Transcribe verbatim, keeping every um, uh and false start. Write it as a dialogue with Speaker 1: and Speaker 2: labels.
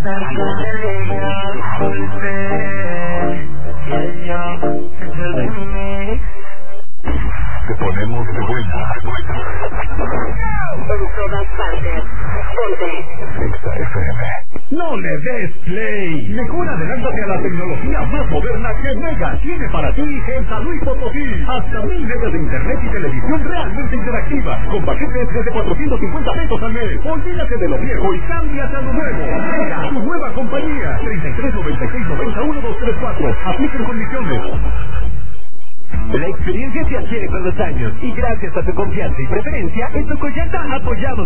Speaker 1: Te ponemos de vuelta.
Speaker 2: En todas partes. Ponte.
Speaker 1: Exa F M.
Speaker 3: No le des play. Mejor adelántate a la tecnología más moderna que Mega tiene para ti en San Luis Potosí. Hasta mil megas de internet y televisión realmente interactiva. Con paquetes desde cuatrocientos cincuenta pesos al mes. Olvídate de lo viejo y cámbiate a lo nuevo. Mega, tu nueva compañía. treinta y tres noventa y seis noventa uno dos tres cuatro. Apliquen condiciones.
Speaker 4: La experiencia se adquiere con los años y gracias a tu confianza y preferencia, en tu Coyanta apoyamos